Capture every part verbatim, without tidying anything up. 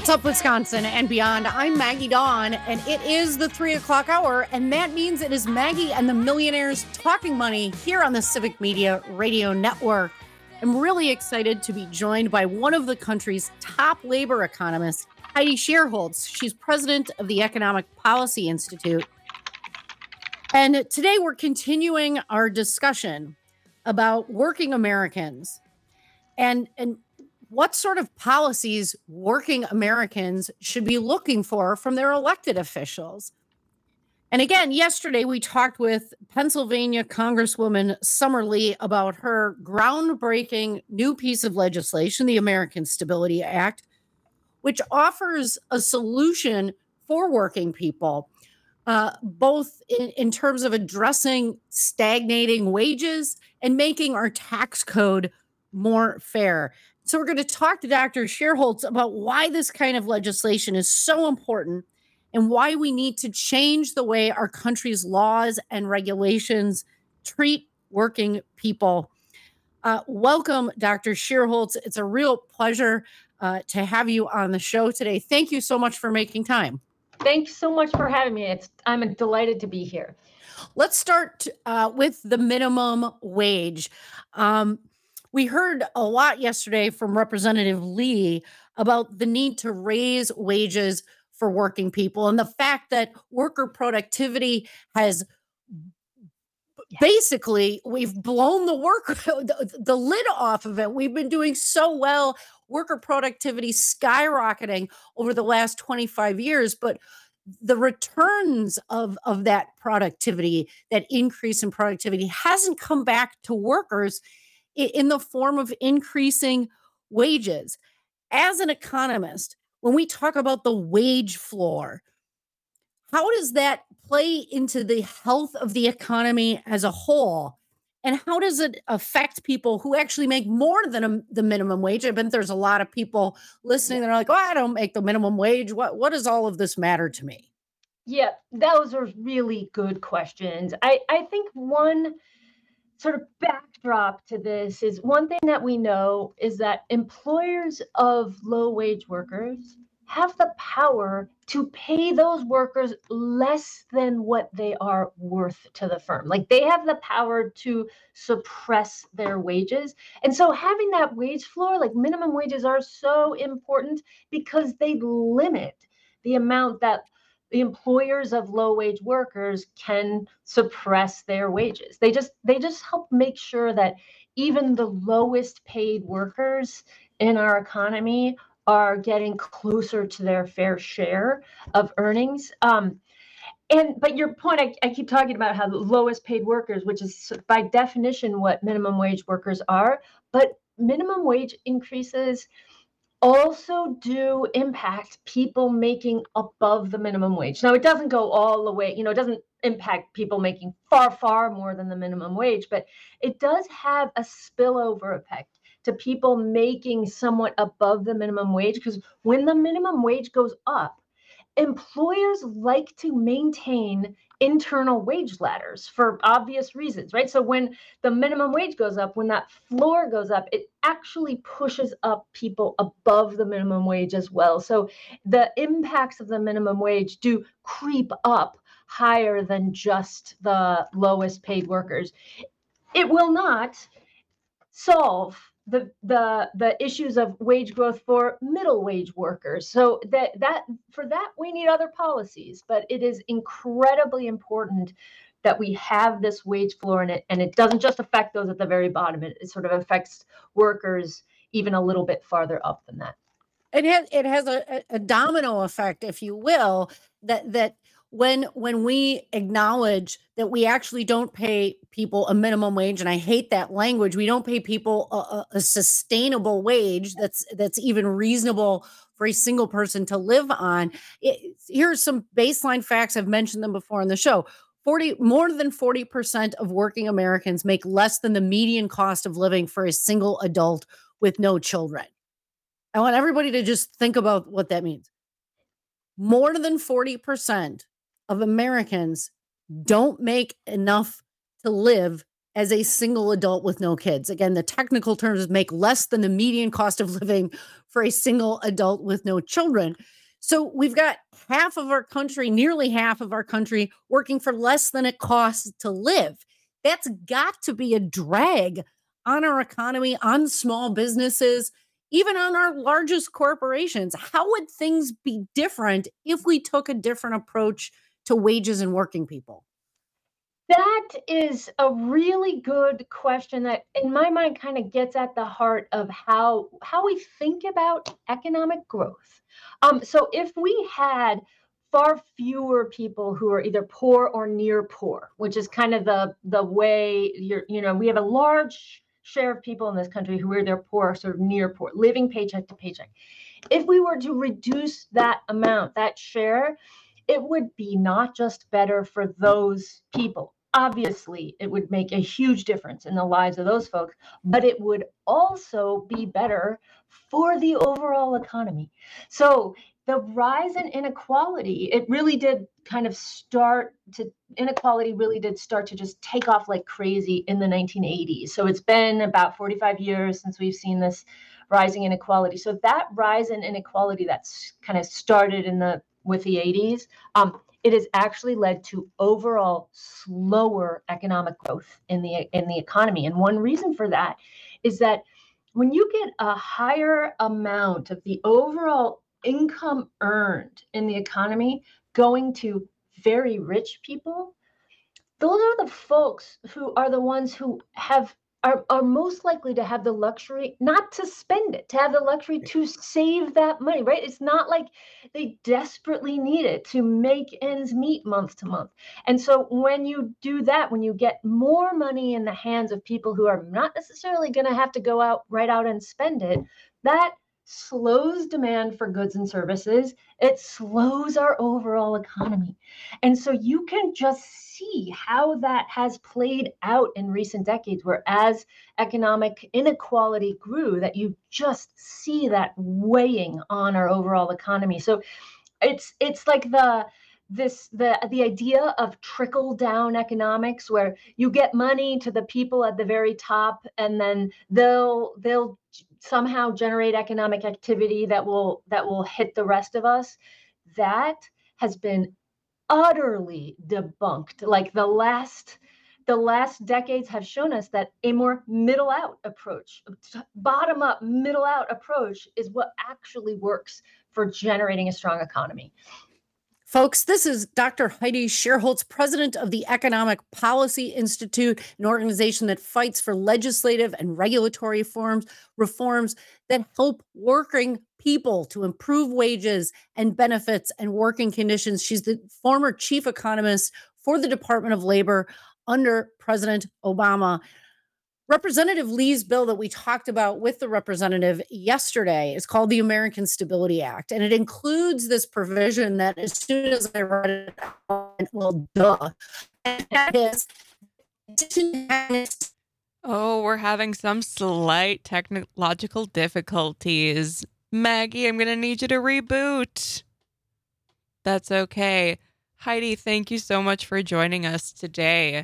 What's up, Wisconsin and beyond? I'm Maggie Dawn, and it is the three o'clock hour, and that means it is Maggie and the Millionaires Talking Money here on the Civic Media Radio Network. I'm really excited to be joined by one of the country's top labor economists, Heidi Shierholz. She's president of the Economic Policy Institute. And today we're continuing our discussion about working Americans and, and what sort of policies working Americans should be looking for from their elected officials. And again, yesterday we talked with Pennsylvania Congresswoman Summer Lee about her groundbreaking new piece of legislation, the American Stability Act, which offers a solution for working people, uh, both in, in terms of addressing stagnating wages and making our tax code more fair. So we're going to talk to Doctor Shierholz about why this kind of legislation is so important and why we need to change the way our country's laws and regulations treat working people. Uh, welcome, Doctor Shierholz. It's a real pleasure uh, to have you on the show today. Thank you so much for making time. Thanks so much for having me. It's I'm delighted to be here. Let's start uh, with the minimum wage. Um, we heard a lot yesterday from Representative Lee about the need to raise wages for working people and the fact that worker productivity has yeah. basically, we've blown the work, the, the lid off of it. We've been doing so well, worker productivity skyrocketing over the last twenty-five years, but the returns of, of that productivity, that increase in productivity hasn't come back to workers in, in the form of increasing wages. As an economist, when we talk about the wage floor, how does that play into the health of the economy as a whole? And how does it affect people who actually make more than a, the minimum wage? I bet there's a lot of people listening that are like, oh, I don't make the minimum wage. What, what does all of this matter to me? Yeah, those are really good questions. I, I think one sort of backdrop to this is one thing that we know is that employers of low wage workers have the power to pay those workers less than what they are worth to the firm. Like they have the power to suppress their wages. And so having that wage floor, like minimum wages are so important because they limit the amount that the employers of low wage workers can suppress their wages. They just they just help make sure that even the lowest paid workers in our economy are getting closer to their fair share of earnings. Um, and but your point, I, I keep talking about how the lowest paid workers, which is by definition what minimum wage workers are, but minimum wage increases also do impact people making above the minimum wage. Now, it doesn't go all the way, you know, it doesn't impact people making far, far more than the minimum wage, but it does have a spillover effect to people making somewhat above the minimum wage, because when the minimum wage goes up, employers like to maintain internal wage ladders for obvious reasons, right? So when the minimum wage goes up, when that floor goes up, it actually pushes up people above the minimum wage as well. So the impacts of the minimum wage do creep up higher than just the lowest paid workers. It will not solve the the the issues of wage growth for middle wage workers. So that that for that we need other policies, but it is incredibly important that we have this wage floor in it, and it doesn't just affect those at the very bottom. It, it sort of affects workers even a little bit farther up than that. It has it has a, a domino effect, if you will, that that when when we acknowledge that we actually don't pay people a minimum wage, and I hate that language, we don't pay people a, a sustainable wage that's that's even reasonable for a single person to live on. It, here's some baseline facts. I've mentioned them before on the show. forty more than forty percent of working Americans make less than the median cost of living for a single adult with no children. I want everybody to just think about what that means. More than forty percent of Americans don't make enough to live as a single adult with no kids. Again, the technical terms is make less than the median cost of living for a single adult with no children. So we've got half of our country, nearly half of our country, working for less than it costs to live. That's got to be a drag on our economy, on small businesses, even on our largest corporations. How would things be different if we took a different approach to wages and working people? That is a really good question that in my mind kind of gets at the heart of how how we think about economic growth. Um, so if we had far fewer people who are either poor or near poor, which is kind of the the way you're, you know, we have a large share of people in this country who are either poor or sort of near poor, living paycheck to paycheck. If we were to reduce that amount, that share, it would be not just better for those people. Obviously, it would make a huge difference in the lives of those folks, but it would also be better for the overall economy. So the rise in inequality, it really did kind of start to, inequality really did start to just take off like crazy in the nineteen eighties. So it's been about forty-five years since we've seen this rising inequality. So that rise in inequality that's kind of started in the with the eighties, um, it has actually led to overall slower economic growth in the in the economy. And one reason for that is that when you get a higher amount of the overall income earned in the economy going to very rich people, those are the folks who are the ones who have are, are most likely to have the luxury not to spend it, to have the luxury to save that money, right? It's not like they desperately need it to make ends meet month to month. And so when you do that, when you get more money in the hands of people who are not necessarily going to have to go out right out and spend it, that slows demand for goods and services. It slows our overall economy. And so you can just see how that has played out in recent decades, where as economic inequality grew, that you just see that weighing on our overall economy. So it's it's like the this the the idea of trickle down economics, where you get money to the people at the very top and then they'll they'll somehow generate economic activity that will that will hit the rest of us. That has been utterly debunked. Like the last the last decades have shown us that a more middle out approach, bottom up middle out approach, is what actually works for generating a strong economy. Folks, this is Doctor Heidi Shierholz, president of the Economic Policy Institute, an organization that fights for legislative and regulatory forms, reforms that help working people to improve wages and benefits and working conditions. She's the former chief economist for the Department of Labor under President Obama. Representative Lee's bill that we talked about with the representative yesterday is called the American Stability Act, and it includes this provision that as soon as I read it, I went, well, duh. And that is, Oh, we're having some slight technological difficulties. Maggie, I'm going to need you to reboot. That's okay. Heidi, thank you so much for joining us today.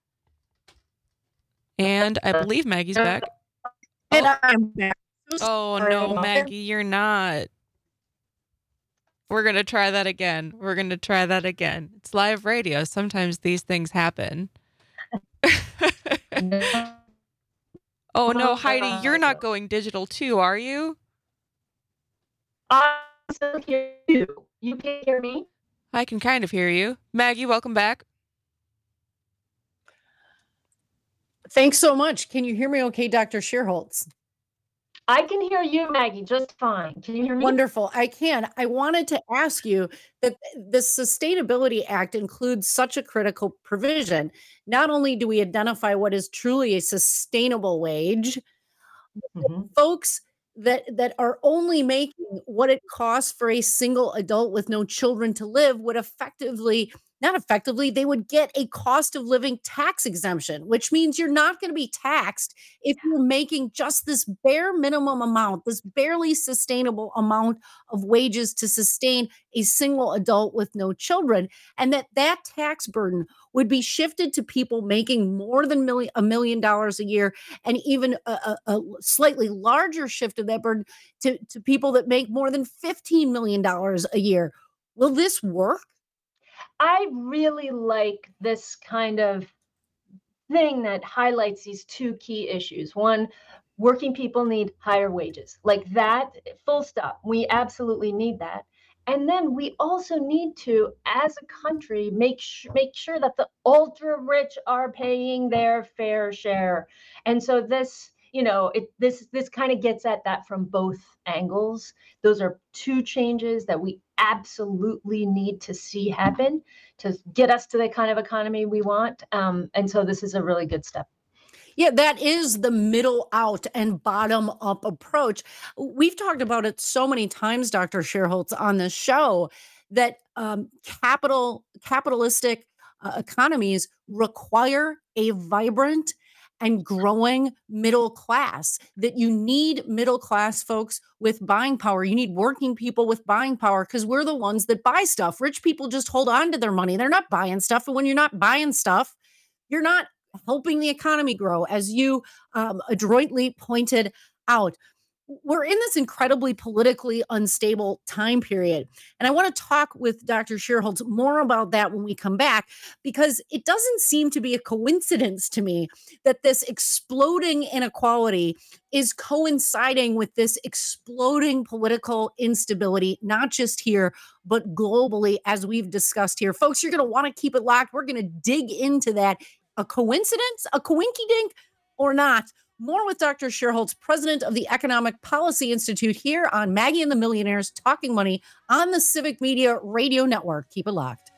And I believe Maggie's back. And I'm back. Oh, no, Maggie, you're not. We're going to try that again. We're going to try that again. It's live radio. Sometimes these things happen. Oh, no, Heidi, you're not going digital too, are you? I still hear you. You can hear me? I can kind of hear you. Maggie, welcome back. Thanks so much. Can you hear me okay, Doctor Shierholz? I can hear you, Maggie, just fine. Can you hear me? Wonderful. I can. I wanted to ask you that the Sustainability Act includes such a critical provision. Not only do we identify what is truly a sustainable wage, mm-hmm. folks that that are only making what it costs for a single adult with no children to live would effectively not effectively, they would get a cost of living tax exemption, which means you're not going to be taxed if you're making just this bare minimum amount, this barely sustainable amount of wages to sustain a single adult with no children. And that that tax burden would be shifted to people making more than million, a million dollars a year, and even a, a, a slightly larger shift of that burden to, to people that make more than fifteen million dollars a year. Will this work? I really like this kind of thing that highlights these two key issues. One, working people need higher wages. Like that, full stop. We absolutely need that. And then we also need to, as a country, make sh- make sure that the ultra rich are paying their fair share. And so this, you know, it this this kind of gets at that from both angles. Those are two changes that we absolutely need to see happen to get us to the kind of economy we want. Um, and so this is a really good step. Yeah, that is the middle out and bottom up approach. We've talked about it so many times, Doctor Sherholtz, on this show that um, capital capitalistic uh, economies require a vibrant and growing middle class, that you need middle class folks with buying power. You need working people with buying power because we're the ones that buy stuff. Rich people just hold on to their money. They're not buying stuff. And when you're not buying stuff, you're not helping the economy grow, as you um, adroitly pointed out. We're in this incredibly politically unstable time period. And I want to talk with Doctor Sherholtz more about that when we come back, because it doesn't seem to be a coincidence to me that this exploding inequality is coinciding with this exploding political instability, not just here, but globally, as we've discussed here. Folks, you're going to want to keep it locked. We're going to dig into that. A coincidence, a coinky dink, or not? More with Doctor Sherholtz, president of the Economic Policy Institute, here on Maggie and the Millionaires Talking Money on the Civic Media Radio Network. Keep it locked.